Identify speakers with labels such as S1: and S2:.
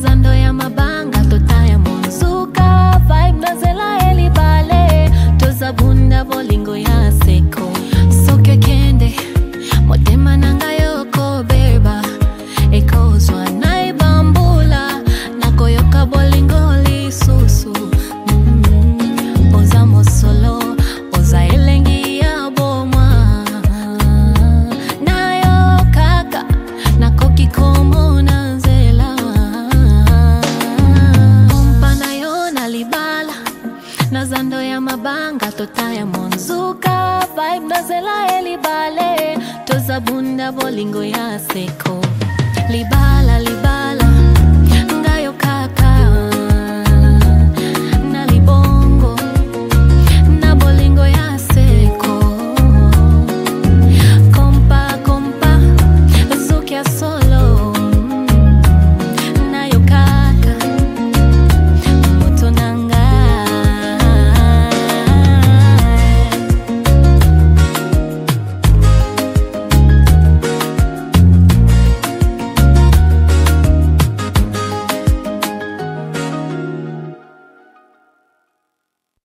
S1: Nazando ya mabanga totaya monzuka vibe nazela elibale tozabunda bolingo ya seko soke kende motema nanga yoko beba ekozwa naibambula nakoyoka bolingo lisusu oza mosolo oza elengi ya bomwa nayo kaka nakoki komona nzela kompana yo nalibala nazando ya mabanga totaya monzuka vibe nazela elibale tozabunda bolingo ya seko libala libala